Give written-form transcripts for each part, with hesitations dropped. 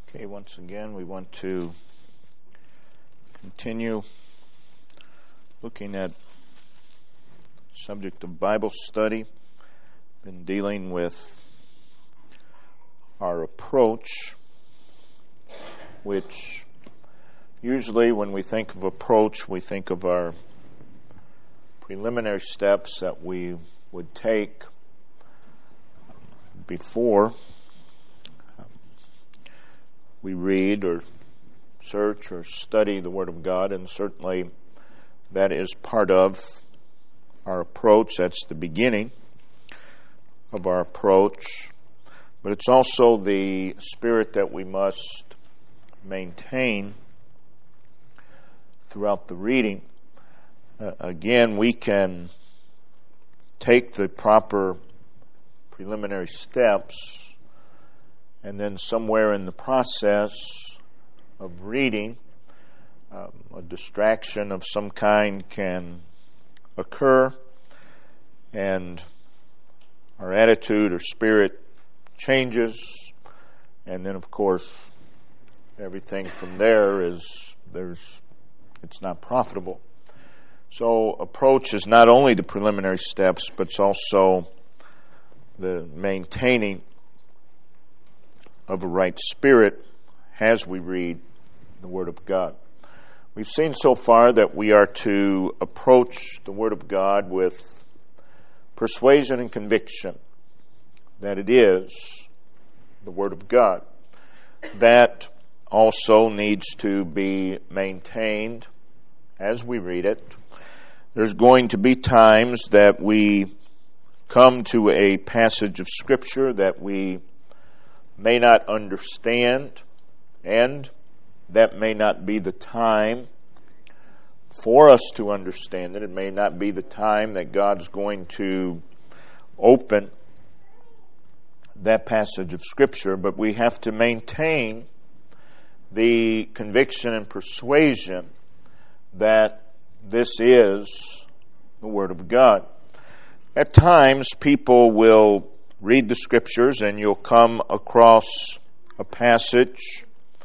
Okay, once again, we want to continue looking at the subject of Bible study. Been dealing with our approach, which usually when we think of approach, we think of our preliminary steps that we would take before we read or search or study the Word of God, and certainly that is part of our approach. That's the beginning of our approach, but it's also the spirit that we must maintain throughout the reading. Again, we can take the proper preliminary steps, and then somewhere in the process of reading, a distraction of some kind can occur, and our attitude or spirit changes, and then of course everything from there it's not profitable. So approach is not only the preliminary steps, but it's also the maintaining of a right spirit as we read the Word of God. We've seen so far that we are to approach the Word of God with persuasion and conviction that it is the Word of God. That also needs to be maintained as we read it. There's going to be times that we come to a passage of Scripture that we may not understand, and that may not be the time for us to understand it. It may not be the time that God's going to open that passage of Scripture, but we have to maintain the conviction and persuasion that this is the Word of God. At times, people will read the Scriptures and you'll come across a passage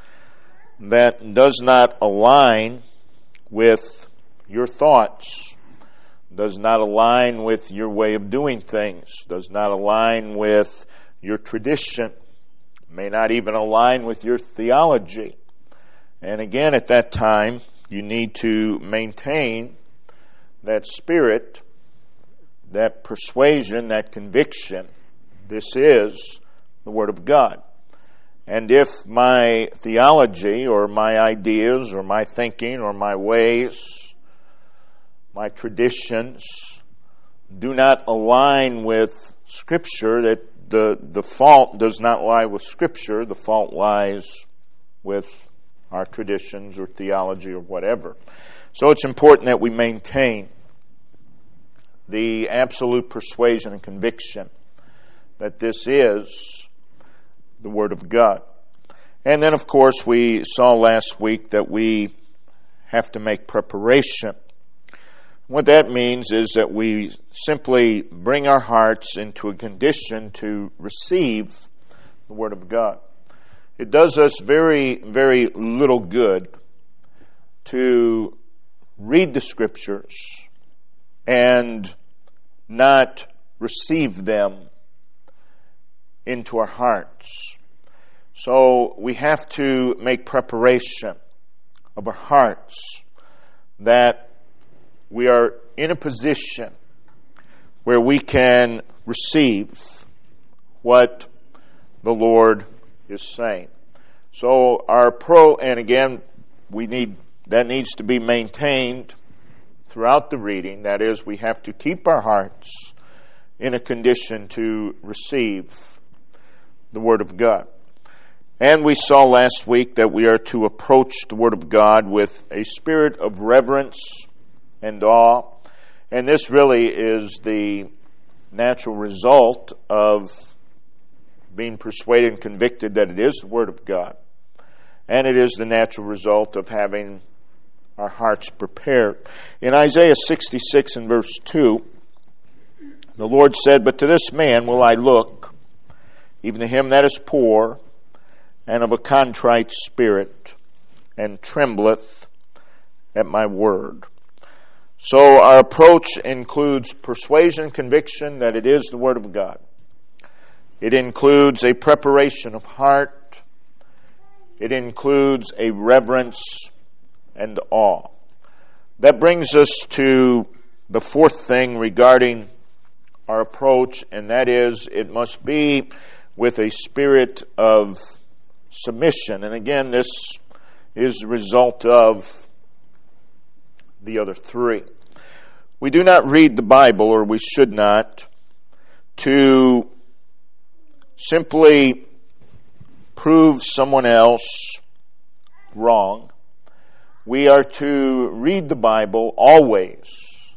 that does not align with your thoughts, does not align with your way of doing things, does not align with your tradition, may not even align with your theology. And again, at that time, you need to maintain that spirit, that persuasion, that conviction. This is the Word of God. And if my theology or my ideas or my thinking or my ways, my traditions do not align with Scripture, that the fault does not lie with Scripture, the fault lies with our traditions or theology or whatever. So it's important that we maintain the absolute persuasion and conviction that this is the Word of God. And then, of course, we saw last week that we have to make preparation. What that means is that we simply bring our hearts into a condition to receive the Word of God. It does us very, very little good to read the Scriptures and not receive them into our hearts. So we have to make preparation of our hearts that we are in a position where we can receive what the Lord is saying. So and again, that needs to be maintained throughout the reading. That is, we have to keep our hearts in a condition to receive the Word of God. And we saw last week that we are to approach the Word of God with a spirit of reverence and awe. And this really is the natural result of being persuaded and convicted that it is the Word of God. And it is the natural result of having our hearts prepared. In Isaiah 66 and verse 2, the Lord said, "But to this man will I look, even to him that is poor and of a contrite spirit, and trembleth at my word. So our approach includes persuasion, conviction that it is the Word of God. It includes a preparation of heart. It includes a reverence and awe. That brings us to the fourth thing regarding our approach, and that is it must be with a spirit of submission. And again, this is the result of the other three. We do not read the Bible, or we should not, to simply prove someone else wrong. We are to read the Bible always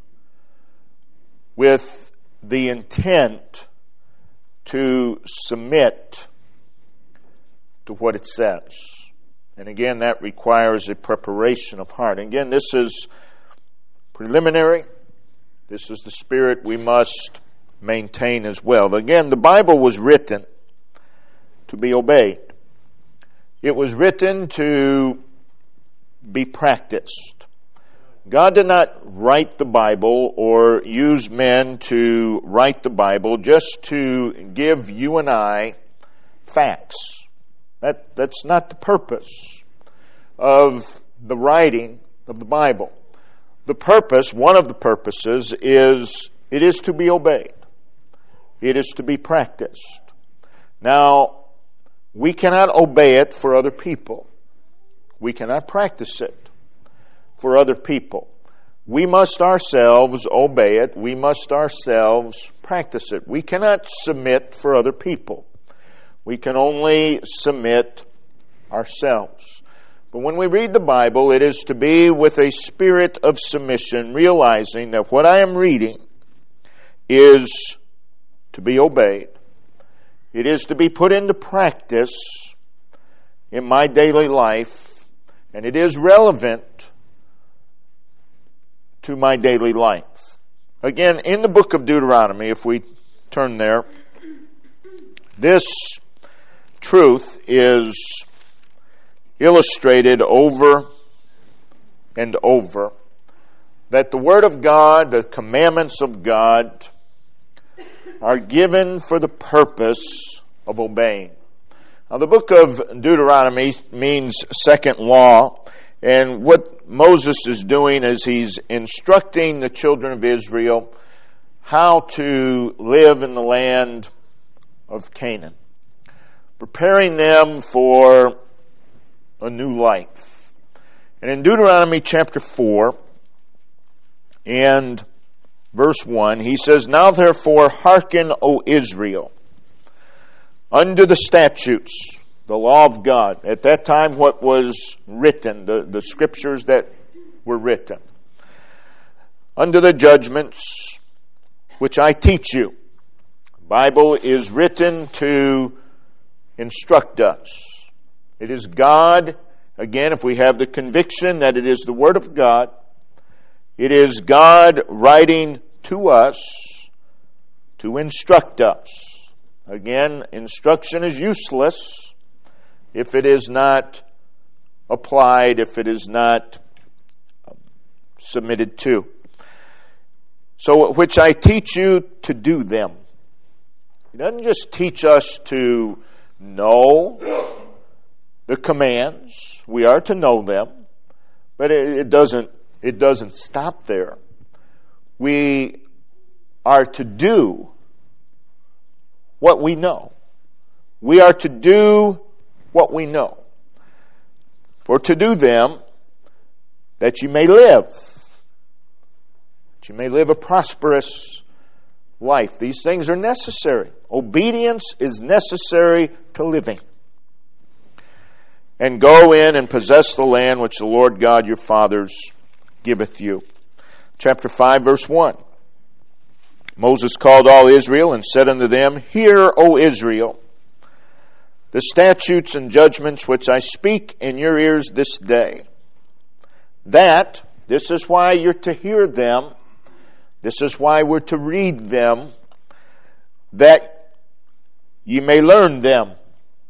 with the intent to submit to what it says. And again, that requires a preparation of heart. And again, this is preliminary. This is the spirit we must maintain as well. Again, the Bible was written to be obeyed. It was written to be practiced. God did not write the Bible or use men to write the Bible just to give you and I facts. That's not the purpose of the writing of the Bible. The purpose, one of the purposes, is it is to be obeyed. It is to be practiced. Now, we cannot obey it for other people. We cannot practice it for other people. We must ourselves obey it. We must ourselves practice it. We cannot submit for other people. We can only submit ourselves. But when we read the Bible, it is to be with a spirit of submission, realizing that what I am reading is to be obeyed. It is to be put into practice in my daily life, and it is relevant to my daily life. Again, in the book of Deuteronomy, if we turn there, this truth is illustrated over and over, that the Word of God, the commandments of God, are given for the purpose of obeying. Now, the book of Deuteronomy means second law, and what Moses is doing is he's instructing the children of Israel how to live in the land of Canaan, preparing them for a new life. And in Deuteronomy chapter 4 and verse 1, he says, "Now therefore hearken, O Israel, unto the statutes," the law of God. At that time, what was written, the scriptures that were written, "unto the judgments which I teach you." The Bible is written to instruct us. It is God, again, if we have the conviction that it is the Word of God, it is God writing to us to instruct us. Again, instruction is useless if it is not applied, if it is not submitted to. So, which I teach you to do them. He doesn't just teach us to know the commands. We are to know them, but it doesn't stop there. We are to do what we know. We are to do what we know. For to do them, that you may live. That you may live a prosperous life. These things are necessary. Obedience is necessary to living. "And go in and possess the land which the Lord God your fathers giveth you." Chapter 5, verse 1. "Moses called all Israel and said unto them, Hear, O Israel, the statutes and judgments which I speak in your ears this day. That," this is why you're to hear them, this is why we're to read them, "that ye may learn them,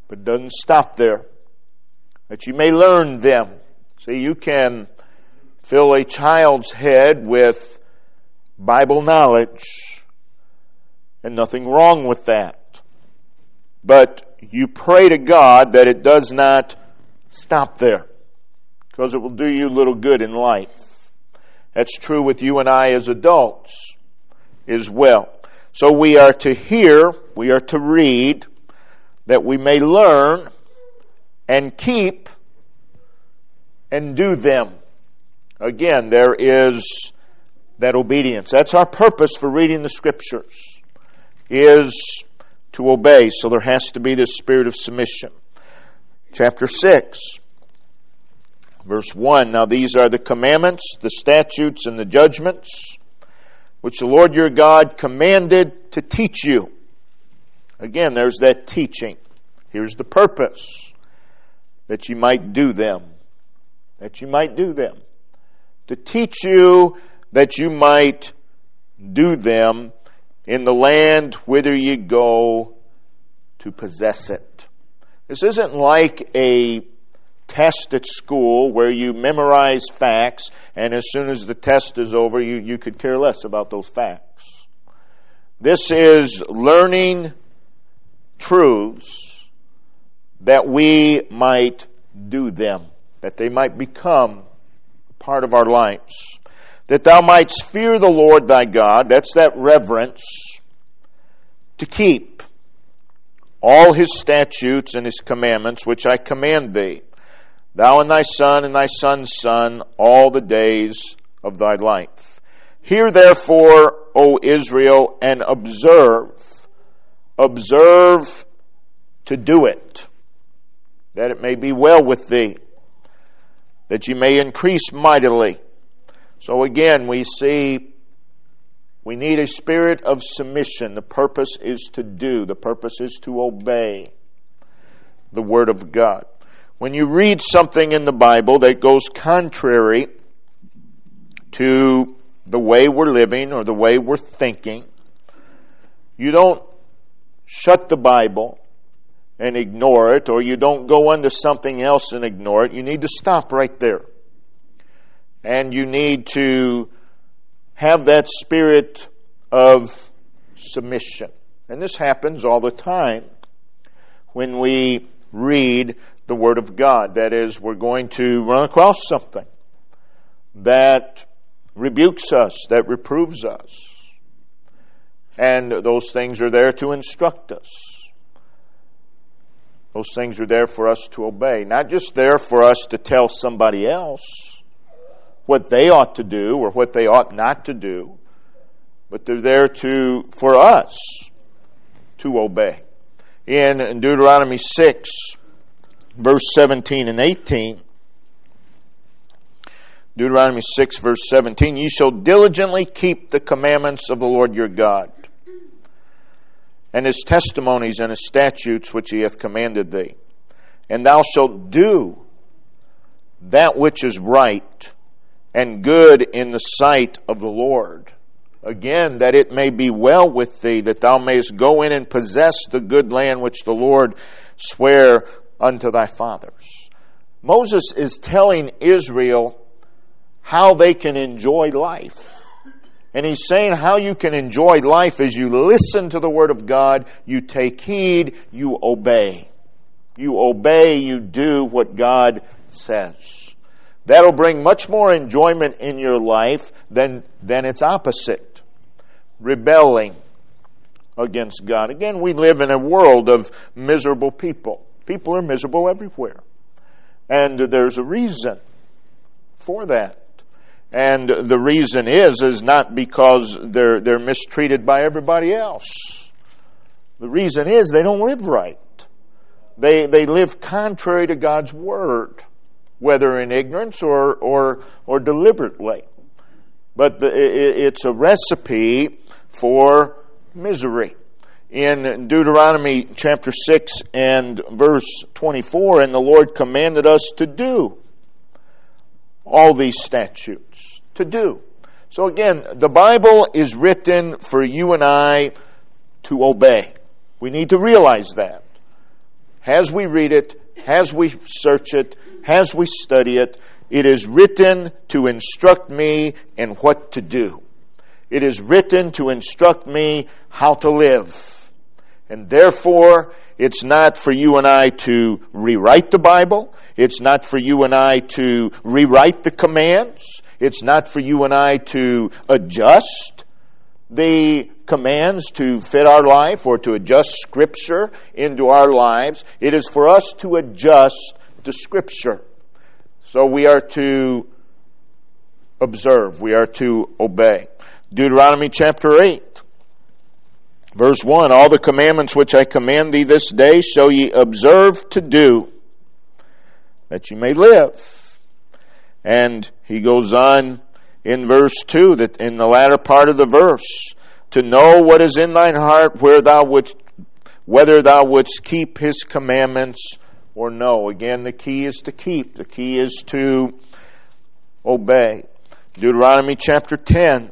But it doesn't stop there. That you may learn them. See, you can fill a child's head with Bible knowledge, and nothing wrong with that. But you pray to God that it does not stop there, because it will do you little good in life. That's true with you and I as adults as well. So we are to hear, we are to read, that we may learn and keep and do them. Again, there is that obedience. That's our purpose for reading the Scriptures, is to obey. So there has to be this spirit of submission. Chapter 6, verse 1. Now these are the commandments, the statutes, and the judgments, which the Lord your God commanded to teach you. Again, there's that teaching. Here's the purpose, that you might do them. That you might do them. To teach you that you might do them in the land whither you go to possess it. This isn't like a test at school where you memorize facts and as soon as the test is over you could care less about those facts. This is learning truths that we might do them, that they might become part of our lives. That thou mightst fear the Lord thy God, that's that reverence, to keep all his statutes and his commandments, which I command thee, thou and thy son's son, all the days of thy life. Hear therefore, O Israel, and observe to do it, that it may be well with thee, that ye may increase mightily. So again, we see we need a spirit of submission. The purpose is to do. The purpose is to obey the Word of God. When you read something in the Bible that goes contrary to the way we're living or the way we're thinking, you don't shut the Bible and ignore it, or you don't go on to something else and ignore it. You need to stop right there. And you need to have that spirit of submission. And this happens all the time when we read the Word of God. That is, we're going to run across something that rebukes us, that reproves us. And those things are there to instruct us. Those things are there for us to obey. Not just there for us to tell somebody else what they ought to do or what they ought not to do, but they're there for us to obey. In Deuteronomy 6, verse 17 and 18, Deuteronomy 6, verse 17, ye shall diligently keep the commandments of the Lord your God, and his testimonies and his statutes which he hath commanded thee. And thou shalt do that which is right and good in the sight of the Lord. Again, that it may be well with thee, that thou mayest go in and possess the good land which the Lord sware unto thy fathers. Moses is telling Israel how they can enjoy life. And he's saying how you can enjoy life is you listen to the Word of God, you take heed, you obey. You obey, you do what God says. That'll bring much more enjoyment in your life than its opposite, rebelling against God. Again, we live in a world of miserable people. People are miserable everywhere. And there's a reason for that. And the reason is not because they're mistreated by everybody else. The reason is they don't live right. They live contrary to God's Word, whether in ignorance or deliberately. But it's a recipe for misery. In Deuteronomy chapter 6 and verse 24, and the Lord commanded us to do all these statutes. To do. So again, the Bible is written for you and I to obey. We need to realize that. as we read it, as we search it, as we study it, it is written to instruct me in what to do. It is written to instruct me how to live. And therefore, it's not for you and I to rewrite the Bible. It's not for you and I to rewrite the commands. It's not for you and I to adjust the commands to fit our life or to adjust Scripture into our lives. It is for us to adjust the Scripture. So we are to observe. We are to obey. Deuteronomy chapter 8. Verse 1, all the commandments which I command thee this day shall ye observe to do, that ye may live. And he goes on in verse 2, that in the latter part of the verse, to know what is in thine heart, whether thou wouldst keep his commandments or no. Again, the key is to keep. The key is to obey. Deuteronomy chapter 10,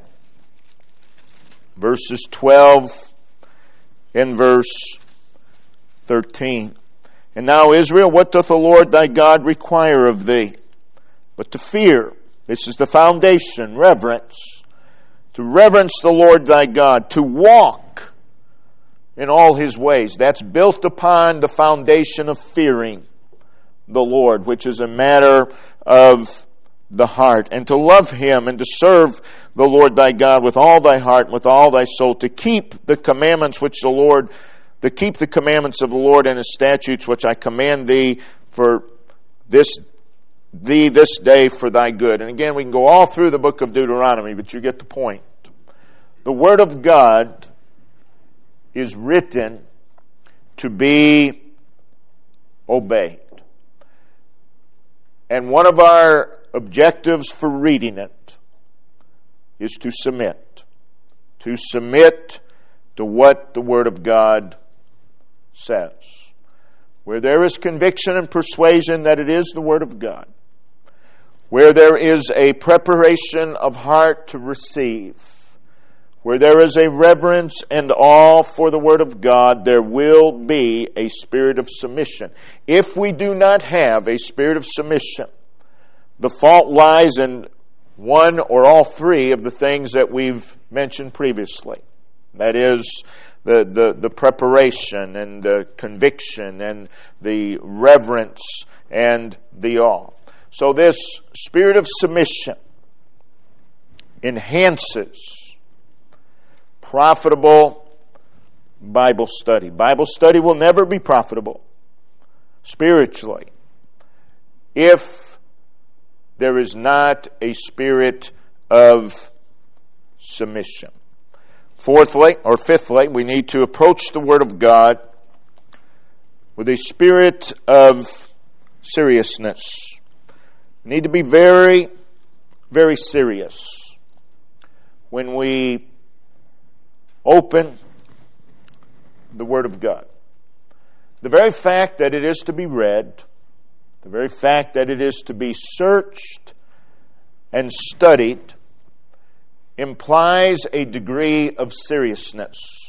verses 12 and verse 13. And now, Israel, what doth the Lord thy God require of thee? But to fear. This is the foundation, reverence. To reverence the Lord thy God. To walk in all his ways. That's built upon the foundation of fearing the Lord, which is a matter of the heart. And to love him and to serve the Lord thy God with all thy heart and with all thy soul. To keep the commandments of the Lord and his statutes which I command thee this day for thy good. And again, we can go all through the book of Deuteronomy, but you get the point. The Word of God is written to be obeyed. And one of our objectives for reading it is to submit. To submit to what the Word of God says. Where there is conviction and persuasion that it is the Word of God. Where there is a preparation of heart to receive. Where there is a reverence and awe for the Word of God, there will be a spirit of submission. If we do not have a spirit of submission, the fault lies in one or all three of the things that we've mentioned previously. That is, the preparation and the conviction and the reverence and the awe. So this spirit of submission enhances profitable Bible study. Bible study will never be profitable spiritually if there is not a spirit of submission. Fifthly, we need to approach the Word of God with a spirit of seriousness. We need to be very, very serious when we open the Word of God. The very fact that it is to be read, the very fact that it is to be searched and studied, implies a degree of seriousness.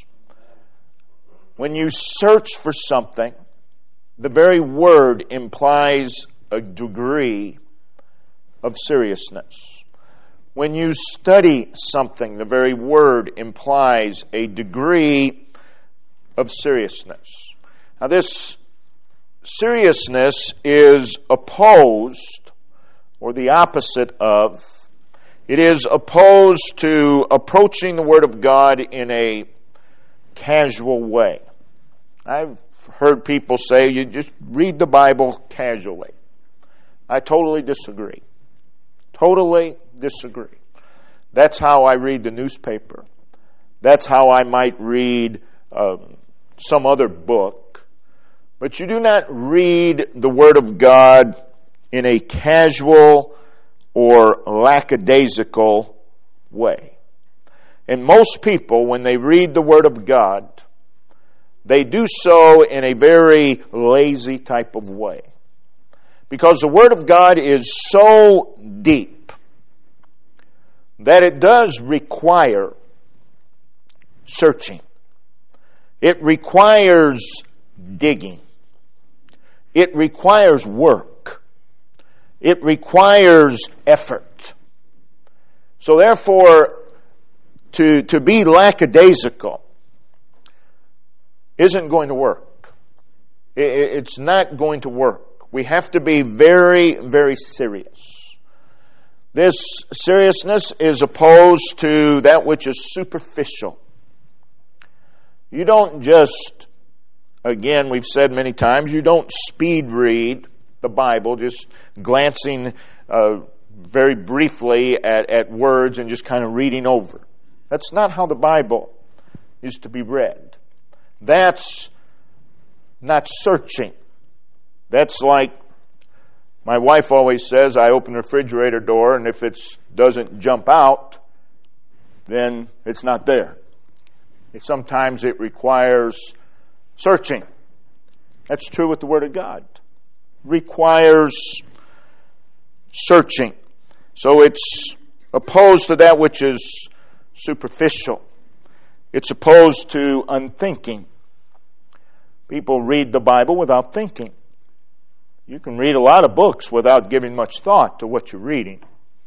When you search for something, the very word implies a degree of seriousness. When you study something, the very word implies a degree of seriousness. Now, this seriousness is opposed, or the opposite of, it is opposed to approaching the Word of God in a casual way. I've heard people say, you just read the Bible casually. I totally disagree. Totally disagree. That's how I read the newspaper. That's how I might read some other book. But you do not read the Word of God in a casual or lackadaisical way. And most people, when they read the Word of God, they do so in a very lazy type of way. Because the Word of God is so deep that it does require searching. It requires digging. it requires work. It requires effort. So therefore, to be lackadaisical isn't going to work. It's not going to work. We have to be very, very serious. This seriousness is opposed to that which is superficial. You don't just, again, we've said many times, you don't speed read the Bible, just glancing very briefly at words and just kind of reading over. That's not how the Bible is to be read. That's not searching. That's like my wife always says, I open the refrigerator door, and if it doesn't jump out, then it's not there. Sometimes it requires searching. That's true with the Word of God. Requires searching. So it's opposed to that which is superficial. It's opposed to unthinking. People read the Bible without thinking. You can read a lot of books without giving much thought to what you're reading.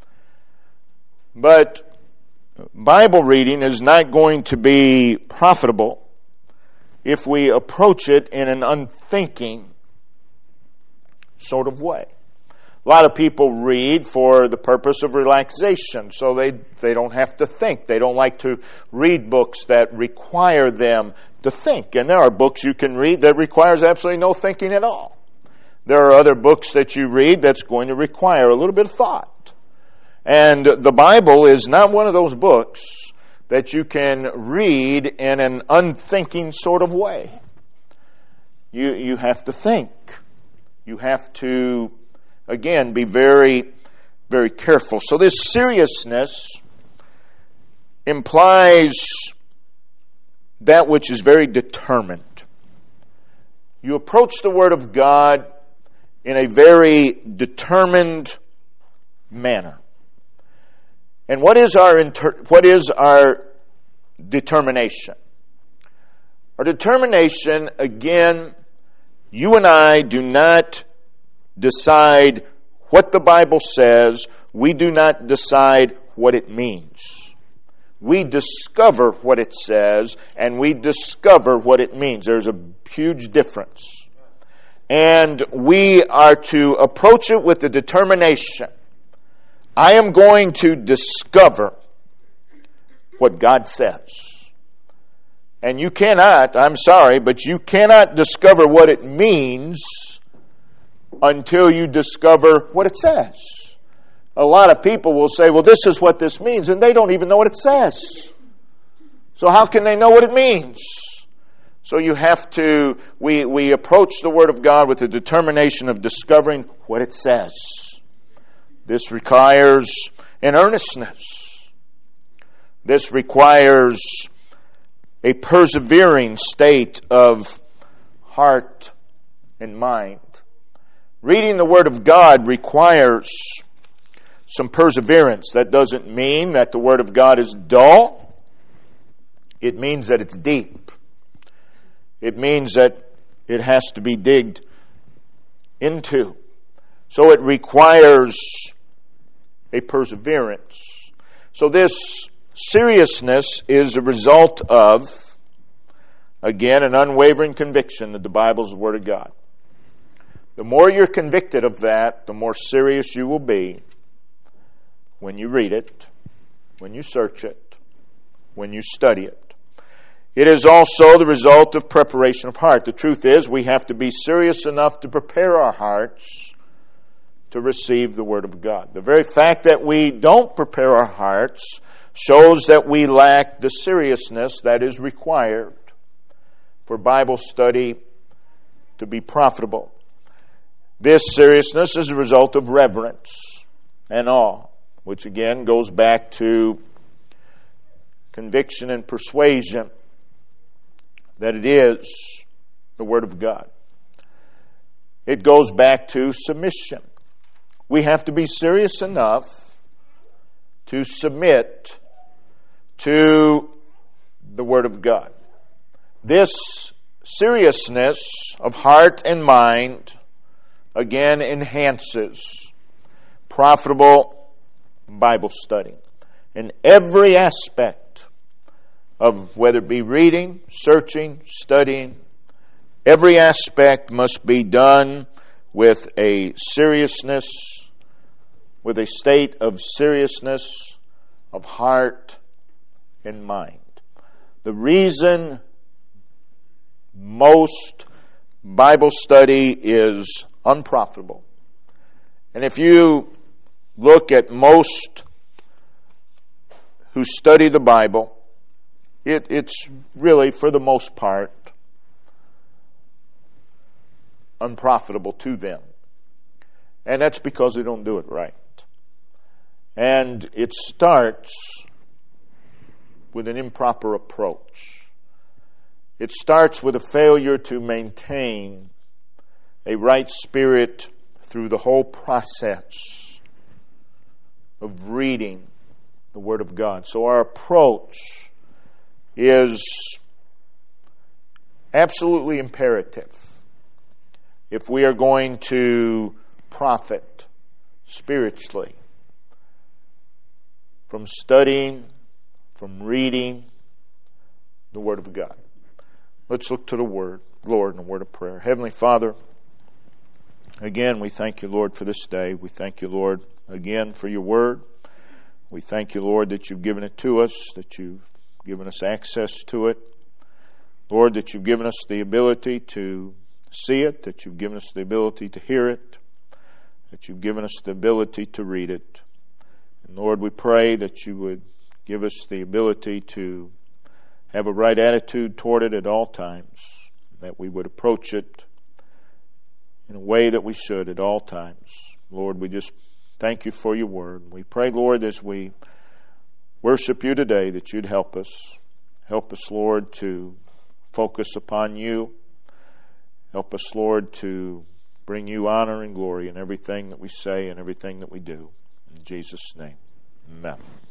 But Bible reading is not going to be profitable if we approach it in an unthinking sort of way. A lot of people read for the purpose of relaxation, so they don't have to think. They don't like to read books that require them to think. And there are books you can read that requires absolutely no thinking at all. There are other books that you read that's going to require a little bit of thought. And the Bible is not one of those books that you can read in an unthinking sort of way. You have to think. You have to, again, be very, very careful. So this seriousness implies that which is very determined. You approach the Word of God in a very determined manner. And what is our determination? Our determination, again, you and I do not decide what the Bible says. We do not decide what it means. We discover what it says, and we discover what it means. There's a huge difference. And we are to approach it with the determination. I am going to discover what God says. And you cannot, I'm sorry, but you cannot discover what it means until you discover what it says. A lot of people will say, well, this is what this means, and they don't even know what it says. So how can they know what it means? So you have to, we approach the Word of God with the determination of discovering what it says. This requires an earnestness. This requires a persevering state of heart and mind. Reading the Word of God requires some perseverance. That doesn't mean that the Word of God is dull. It means that it's deep. It means that it has to be digged into. So it requires a perseverance. So this seriousness is a result of, again, an unwavering conviction that the Bible is the Word of God. The more you're convicted of that, the more serious you will be when you read it, when you search it, when you study it. It is also the result of preparation of heart. The truth is, we have to be serious enough to prepare our hearts to receive the Word of God. The very fact that we don't prepare our hearts shows that we lack the seriousness that is required for Bible study to be profitable. This seriousness is a result of reverence and awe, which again goes back to conviction and persuasion that it is the Word of God. It goes back to submission. We have to be serious enough to submit to the Word of God. This seriousness of heart and mind again enhances profitable Bible study in every aspect of whether it be reading, searching, studying. Every aspect must be done with a seriousness, with a state of seriousness of heart and mind. The reason most Bible study is unprofitable, and if you look at most who study the Bible, it's really, for the most part, unprofitable to them. And that's because they don't do it right. And it starts with an improper approach. It starts with a failure to maintain a right spirit through the whole process of reading the Word of God. So our approach is absolutely imperative if we are going to profit spiritually from studying, from reading the Word of God. Let's look to the Word, Lord, in a word of prayer. Heavenly Father, again, we thank you, Lord, for this day. We thank you, Lord, again for your Word. We thank you, Lord, that you've given it to us, that you've given us access to it. Lord, that you've given us the ability to see it, that you've given us the ability to hear it, that you've given us the ability to read it. And Lord, we pray that you would give us the ability to have a right attitude toward it at all times, that we would approach it in a way that we should at all times. Lord, we just thank you for your word. We pray, Lord, as we worship you today, that you'd help us. Help us, Lord, to focus upon you. Help us, Lord, to bring you honor and glory in everything that we say and everything that we do. In Jesus' name, amen.